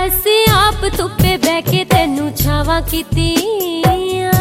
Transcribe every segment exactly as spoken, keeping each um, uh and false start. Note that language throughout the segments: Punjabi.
ਅਸੀਂ ਆਪ ਧੁੱਪੇ ਬਹਿ ਕੇ ਤੈਨੂੰ ਛਾਵਾਂ ਕੀਤੀਆਂ,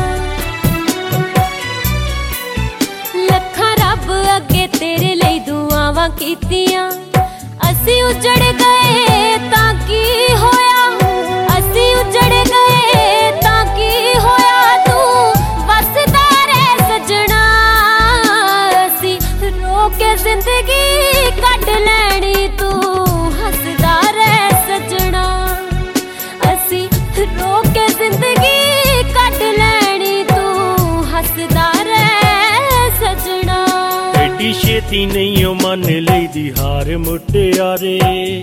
ਲੱਖਾਂ ਰੱਬ ਅੱਗੇ ਤੇਰੇ ਲਈ ਦੁਆਵਾਂ ਕੀਤੀਆਂ। ਅਸੀਂ ਉਜੜ ਗਏ ਤਾਂ ਕੀ ਹੋਇਆ, ਅਸੀਂ ਉਜੜ ਗਏ ਤਾਂ ਕੀ ਹੋਇਆ, ਤੂੰ ਵਸਦਾ ਰਹਿ ਸਜਣਾ। ਅਸੀਂ ਰੋ ਕੇ ਜ਼ਿੰਦਗੀ ਕੱਢ ਲੈਣੀ, ਤੂੰ ਹੱਸਦਾ ਰਹਿ ਸਜਣਾ। ਅਸੀਂ ਰੋ ਕੇ ਜ਼ਿੰਦਗੀ ਕੱਢ ਲੈਣੀ, ਤੂੰ ਹੱਸਦਾ ਰਹਿ ਸਜਣਾ। ਐਡੀ ਛੇਤੀ ਨਹੀਂ ਓ ਮੰਨ ਲਈਦੀ ਹਾਰ ਮੁਟਿਆਰੇ,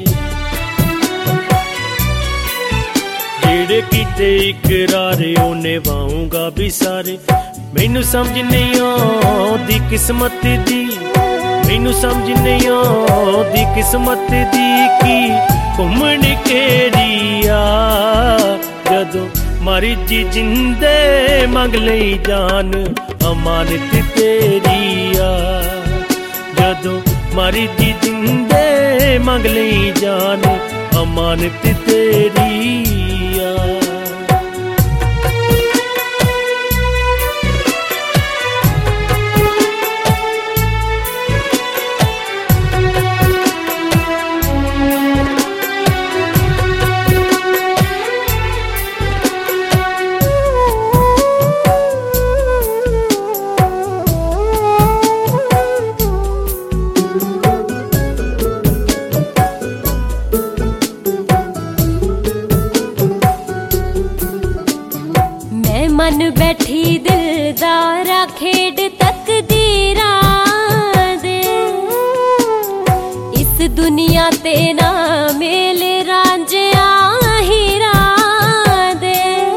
ਜਿਹੜੇ ਕੀਤੇ ਇਕਰਾਰੇ ਉਹ ਨਿਭਾਊਂਗਾ ਵੀ ਸਾਰੇ। ਮੈਨੂੰ ਸਮਝ ਨਹੀਂ ਆਉਂਦੀ ਕਿਸਮਤ ਦੀ, ਮੈਨੂੰ ਸਮਝ ਨਹੀਂ ਆਉਂਦੀ ਕਿਸਮਤ ਦੀ, ਕੀ ਘੁੰਮਣ ਕਿਹੜੀ ਆ। ਜਦੋਂ ਮਰਜੀ ਜਿੰਦੇ ਮੰਗ ਲਈ ਜਾਨ, ਅਮਾਨਤ ਤੇਰੀ ਆ। ਜਦੋਂ ਮਰਜੀ ਜਿੰਦੇ ਮੰਗ ਲਈ ਜਾਨ, ਅਮਾਨਤ ਤੇਰੀ ਆ। ਮਨ ਬੈਠੀ ਦਿਲਦਾਰਾ ਖੇਡ ਤਕਦੀਰਾਂ ਦੇ, ਇਸ ਦੁਨੀਆ ਤੇ ਨਾ ਮੇਲ ਰਾਂਝਿਆਂ ਹੀਰਾਂ ਦੇ।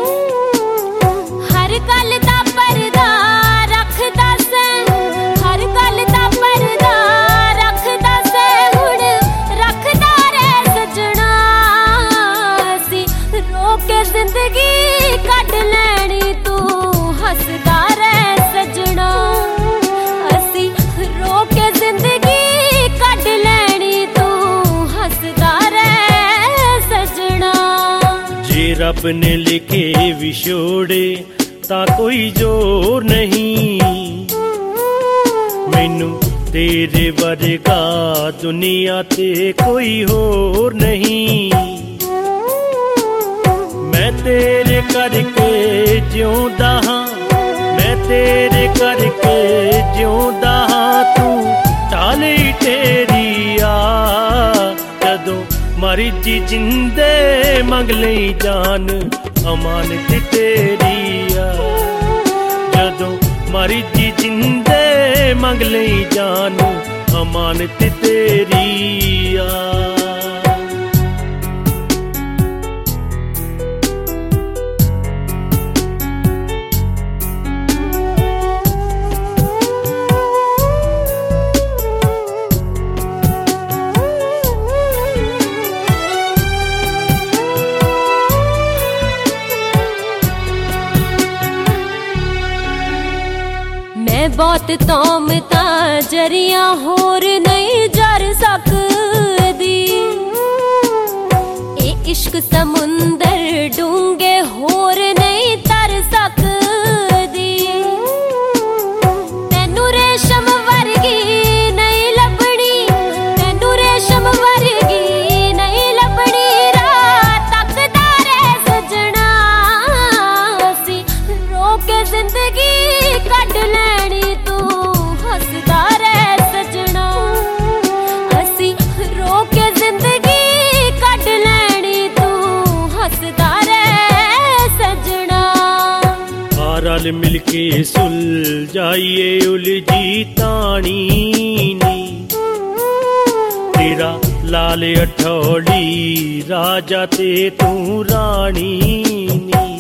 ਹਰ ਗੱਲ ਦਾ ਪਰਦਾ ਰੱਖਦਾ ਸੈਂ, ਹਰ ਗੱਲ ਦਾ ਪਰਦਾ ਰੱਖਦਾ ਸੈਂ, ਹੁਣ ਰੱਖਦਾ ਰਹਿ ਸਜਣਾ। ਅਸੀਂ ਰੋ ਕੇ ਜ਼ਿੰਦਗੀ ਕੱਢ ਲੈਣੀ, ਤੂੰ ਹੱਸਦਾ ਰਹਿ ਸਜਣਾ। ਅਸੀਂ ਰੋ ਕੇ ਜ਼ਿੰਦਗੀ ਕੱਢ ਲੈਣੀ, ਤੂੰ ਹੱਸਦਾ ਰਹਿ ਸਜਣਾ। ਜੇ ਰੱਬ ਨੇ ਲਿਖੇ ਵਿਛੋੜੇ ਤਾਂ ਕੋਈ ਜ਼ੋਰ ਨਹੀਂ, ਮੈਨੂੰ ਤੇਰੇ ਵਰਗਾ ਦੁਨੀਆ ਤੇ ਕੋਈ ਹੋਰ ਨਹੀਂ। ਮੈਂ ਤੇਰੇ ਕਰਕੇ ਜਿਉਂਦਾ ਹਾਂ, ਮੈਂ ਤੇਰੇ ਕਰਕੇ ਜਿਉਂਦਾ ਹਾਂ, ਤੂੰ ਢਾਲੀ ਤੇਰੀ ਆ। ਜਦੋਂ ਮਰਜੀ ਜਿੰਦੇ ਮੰਗ ਲਈ ਜਾਨ, ਅਮਾਨਤ ਤੇਰੀ ਆ। ਜਦੋਂ ਮਰਜੀ ਜਿੰਦੇ ਮੰਗ ਲਈ ਜਾਨ, ਅਮਾਨਤ ਤੇਰੀ ਆ। ਮੈਂ ਬਹੁਤ ਤੋਮਤਾਂ ਜਰੀਆਂ ਹੋਰ ਨਹੀਂ ਜਰ ਸਕਦੀ, ਇਹ ਇਸ਼ਕ ਸਮੁੰਦਰ ਡੂੰਘੇ ਹੋਰ ਨਹੀਂ ਤਰ ਸਕਦੀ। ਤੈਨੂੰ ਰੇਸ਼ਮ ਵਰਗੀ ਨਹੀਂ ਲੱਭਣੀ, ਤੈਨੂੰ ਰੇਸ਼ਮ ਵਰਗੀ ਨਹੀਂ ਲੱਭਣੀ, ਰਾਤ ਤੱਕਦਾ ਰਹਿ ਸਜਣਾ। ਅਸੀਂ ਰੋ ਕੇ ਜ਼ਿੰਦਗੀ ਕੱਢ ਲੈਣੀ, ਤੂੰ ਹੱਸਦਾ ਰਹਿ ਸਜਣਾ। ਅਸੀਂ ਰੋ ਕੇ ਜ਼ਿੰਦਗੀ ਕੱਢ ਲੈਣੀ, ਤੂੰ ਹੱਸਦਾ ਰਹਿ ਸਜਣਾ। ਆ ਰਲ ਮਿਲ ਕੇ ਸੁਲਝਾਈਏ ਉਲਝੀ ਤਾਣੀ ਨੀ, ਤੇਰਾ ਲਾਲ ਅਠੌੜੀ ਰਾਜਾ ਤੇ ਤੂੰ ਰਾਣੀ ਨੀ।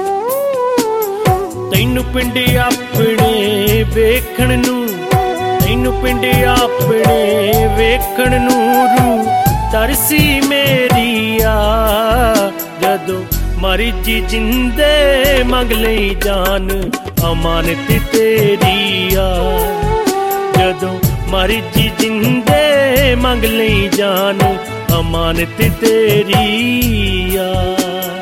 ਤੈਨੂੰ ਪਿੰਡ ਆਪਣੇ ਵੇਖਣ ਨੂੰ, ਤੈਨੂੰ ਪਿੰਡ ਆਪਣੇ ਵੇਖਣ ਨੂੰ, ਰੂ ਤਰਸੀ ਮੇਰੀ ਆ। ਜਦੋਂ ਮਰਜੀ ਜਿੰਦੇ ਮੰਗ ਲਈ ਜਾਨ, ਅਮਾਨਤ ਤੇਰੀ ਆ। ਜਦੋਂ ਮਰਜੀ ਜਿੰਦੇ ਮੰਗ ਲਈ ਜਾਨ ਅਮਾਨਤ ਤੇਰੀ ਆ।